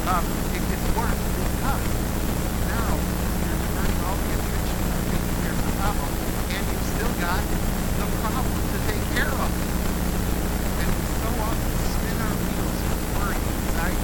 It gets worse because now you're diverting all the attention from taking care of the problem, and you've still got the problem to take care of. And we so often spin our wheels with worry, anxiety,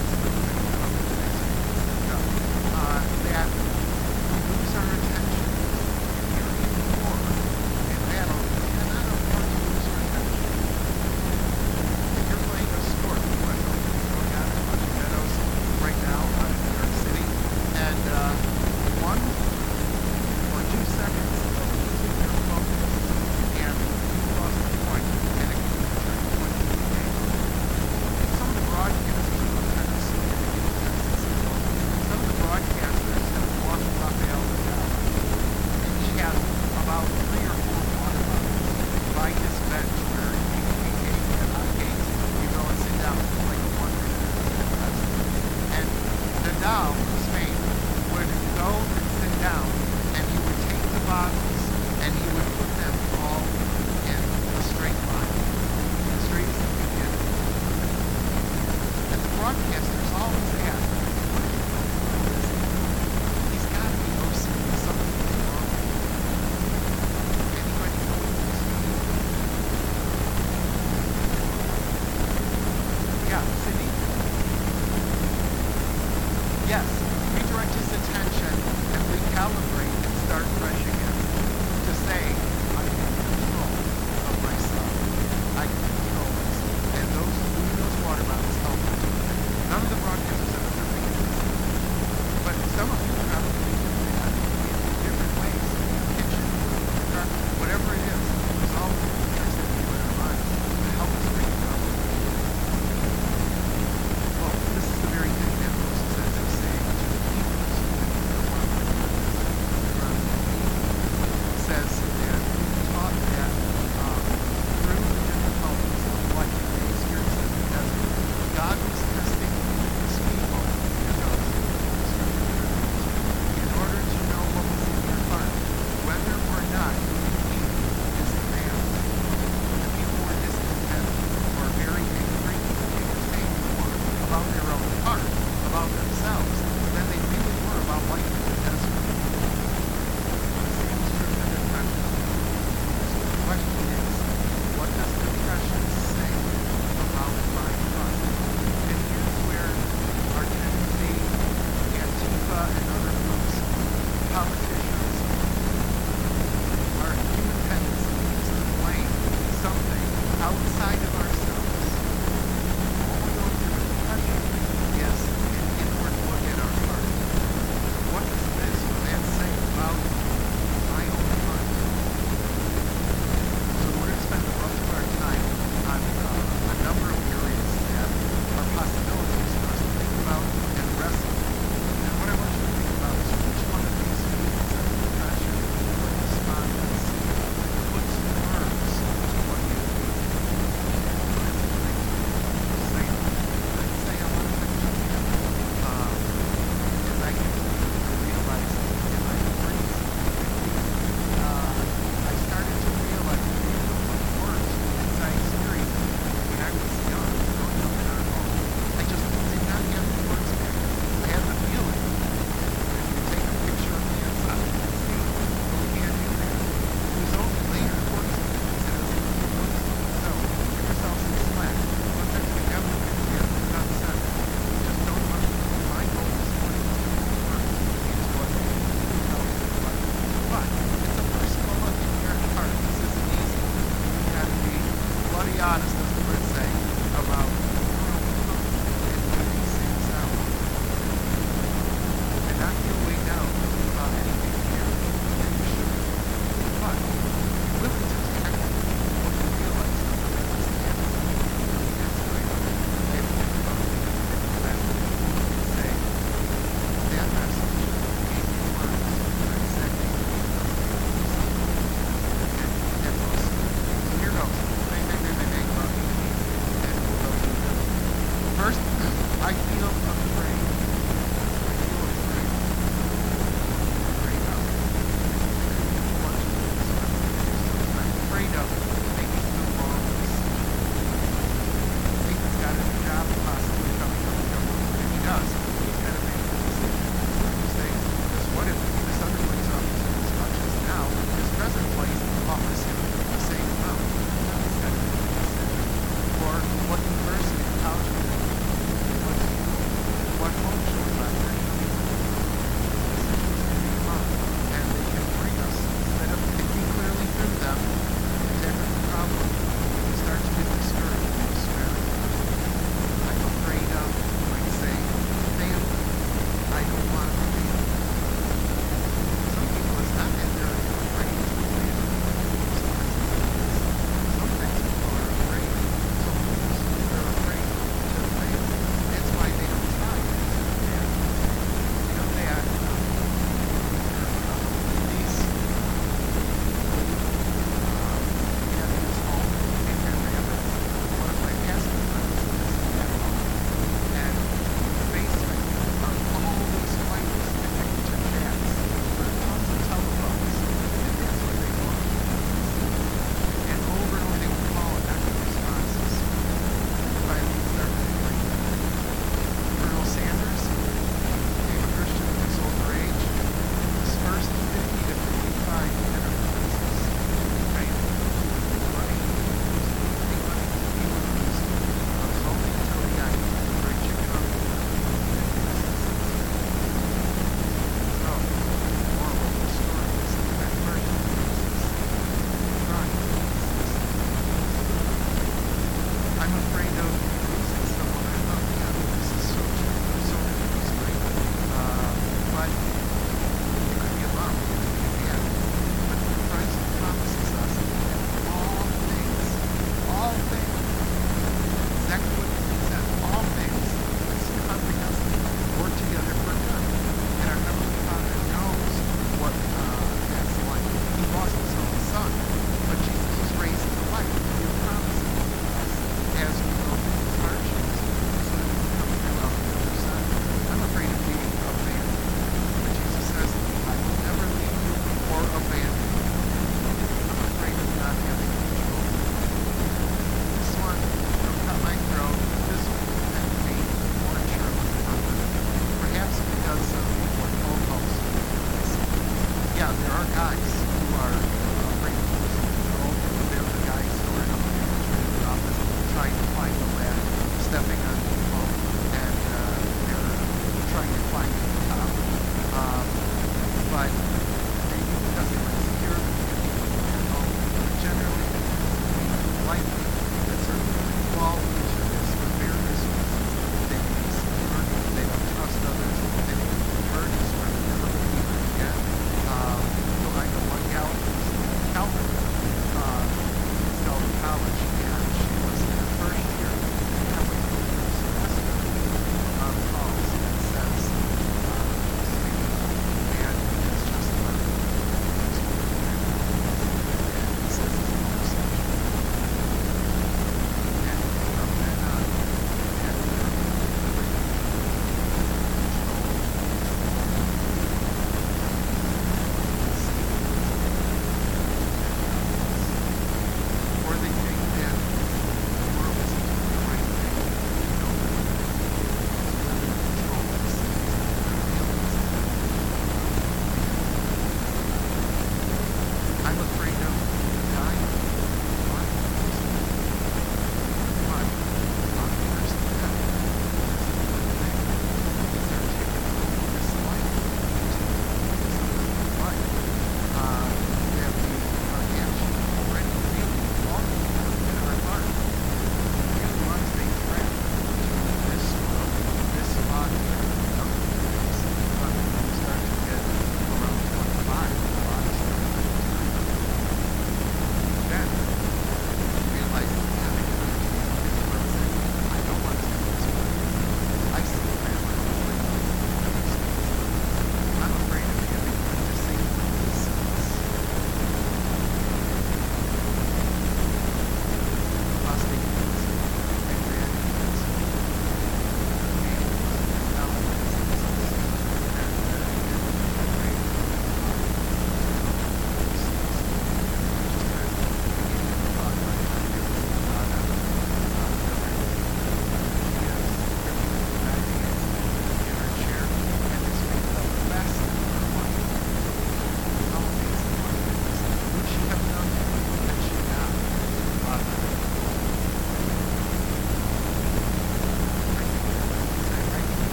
that we lose our attention. If you're in war, in battle, you cannot afford to lose your attention. If you're playing a sport, like going out in a bunch of meadows right now out in New York City, and 1 or 2 seconds of losing your focus, and you lost the point, and it can turn into a game. Some of the broadcasters are kind of silly, and you don't have to see them. Some of the broadcasters have watched Rafael Nadal, and he has about 3 or 4 water bottles by his bench where he cannot games. You go and sit down like a wonder. And Nadal from Spain would go and sit down, and he would take the bottles and he would put them all in a straight line, as straight as he could get. And the broadcasters always ask, what is he doing? He's got to be OCD. Something's wrong. Anybody know what this is? Yeah, Sydney? Yes, redirect his attention and recalibrate and start fresh again. To say, I'm in control of myself. I can control myself. And those water bottles help me. None of the broadcasters have ever made it. But some of you probably do that in different ways. In the kitchen, in the car, whatever it is. There's all the different tricks that we do in our lives to help us recalibrate. Well, this is the very thing that Moses ends up saying to the Hebrews. Says that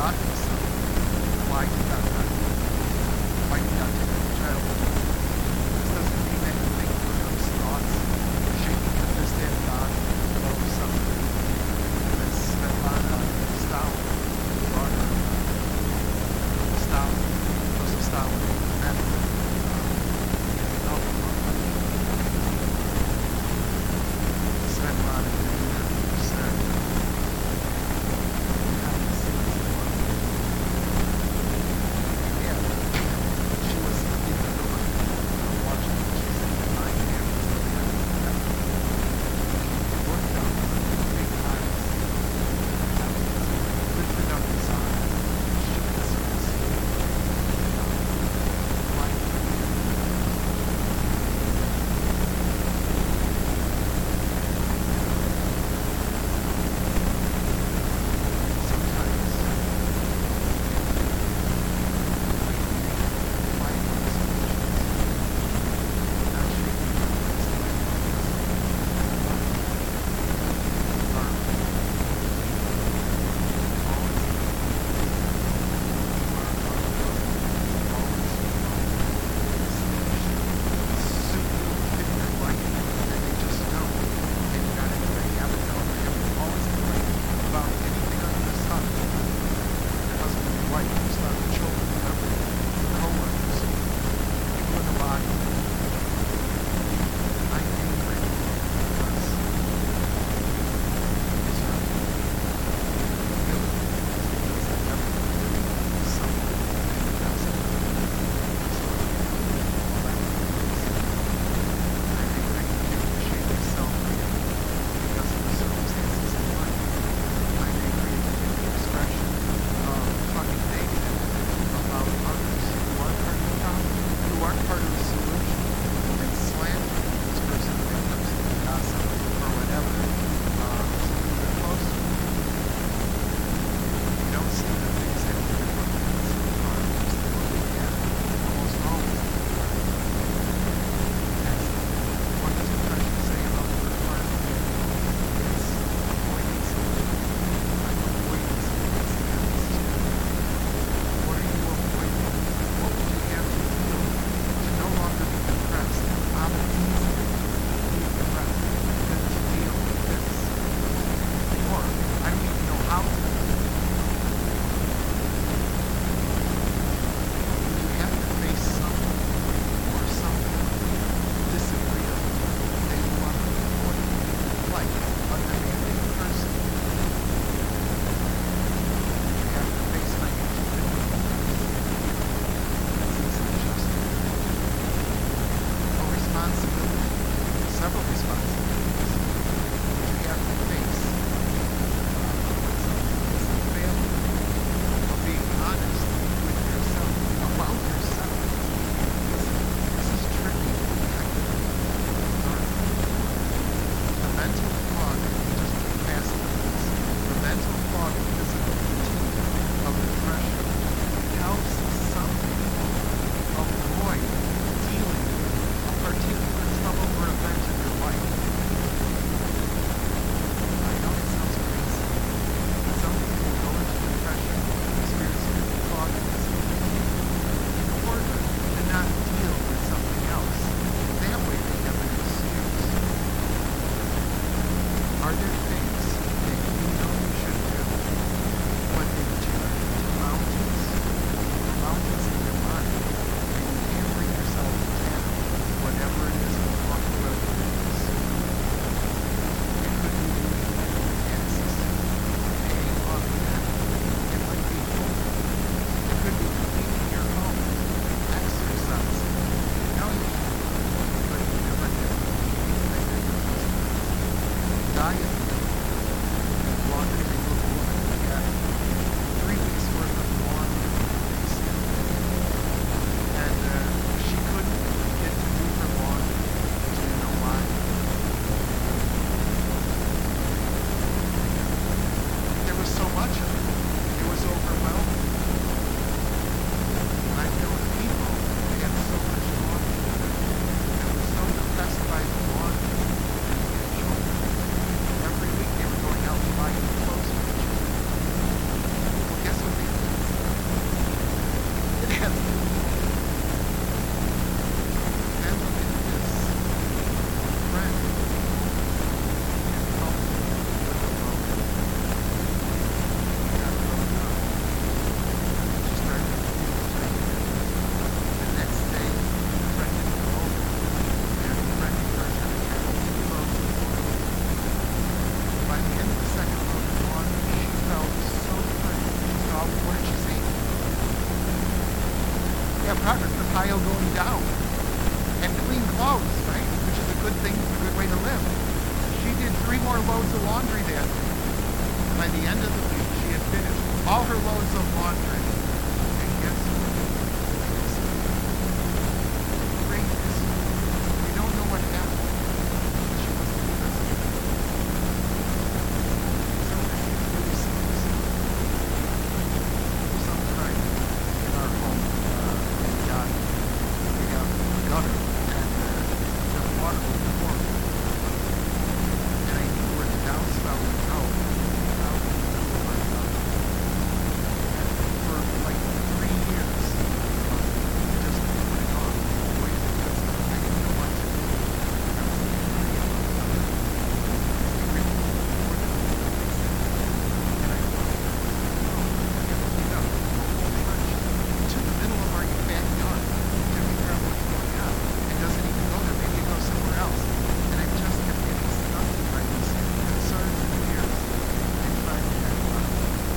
ask yourself, why did that happen? Why did that take a child? This doesn't mean anything for those thoughts shaking in the stand back about something. This Svetlana style, daughter, style, Joseph Stalin, and Svetlana said, we haven't seen progress, the pile going down. And clean clothes, right? Which is a good thing, a good way to live. She did 3 more loads of laundry that day. By the end of the week, she had finished all her loads of laundry. And guess what? Greatness. You don't know what happened. She was the president. So she's really serious. Sometime in our home, we got a gutter, and the water was pouring. And I knew where the downspout would go. Out in the middle of our gutter. And for like 3 years, we just put it off. Waited because I didn't know what to do. I was angry about it. We really poured it over the place. And I thought, oh, I gotta clean up the whole trench to the middle of our backyard to figure out what's going on. It doesn't even go there. Maybe it goes somewhere else. And I just kept getting stuck by these concerns and fears. And finally I thought,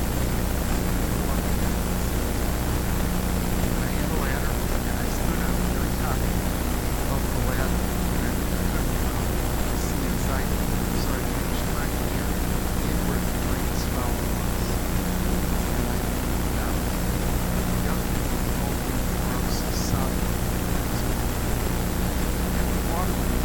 I had a ladder, and I stood on the very top of the ladder, and I couldn't see inside it. So I reached my hand in where the drain spout was. And I looked out. Yucky, moldy, gross, soggy. And the water was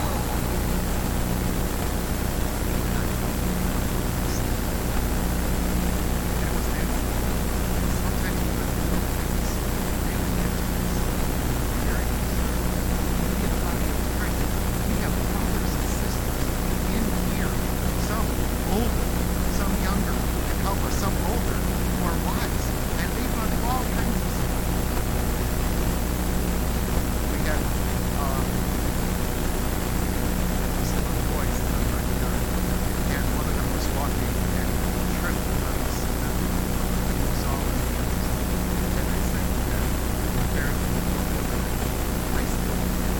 and it was natural. Sometimes we live in little things really get to us. Very concerned. We get a lot of friends. We have brothers and sisters in here. Some older, some younger, can help us. Some older, who are wise. And they run all kinds of stuff. We had some little boys in the front yard. And one of them was walking and tripped on us. And he was all in the house. And I said to them, apparently, I still can't.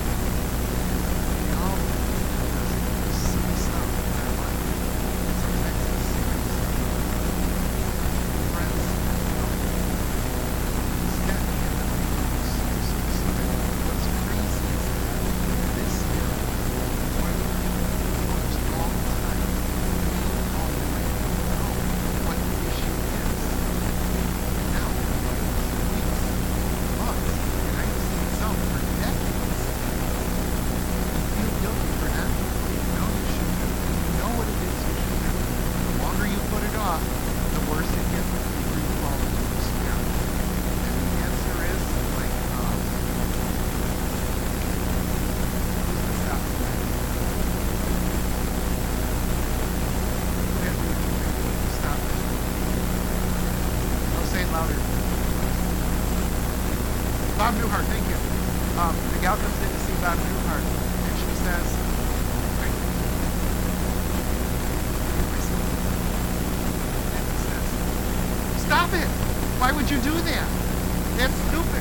We all do because there's some stuff in our life. Sometimes it's serious stuff. Friends, instead we end up being suicide. What's crazy is that this year, when almost all the time, all the way, know what the issue is. Now, weeks, months, and I've seen some for decades. You feel guilty for not doing what you know you should do. You know what it is you should do. The longer you put it off, the worse it gets before you fall into despair. And the answer is, like, stop it. Stop it. No, say it louder. Bob Newhart, thank you. The gal comes in to see Bob Newhart, and she says, "Right." And he says, "Stop it! Why would you do that? That's stupid."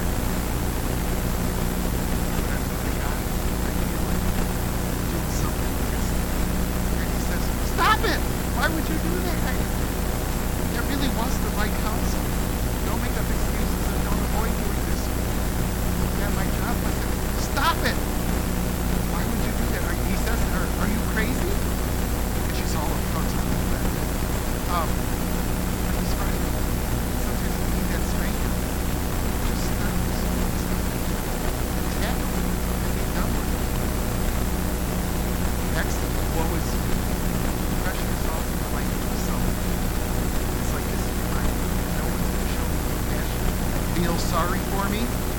And I look at God, I feel like doing something against it. And he says, "Stop it! Why would you do that? That really was the right counsel. Don't make up excuses and don't avoid doing this. Yeah, my job was to stop it. Why would you do that?" He says to her, "Are you crazy?" And she's all upfront a little bit. He's right. Sometimes we need that stranger. Just stop this. Tackle it and be done with it. Next, what was depression is often the language of self-pity. It's like this is mine. No one's going to show me compassion and feel sorry for me.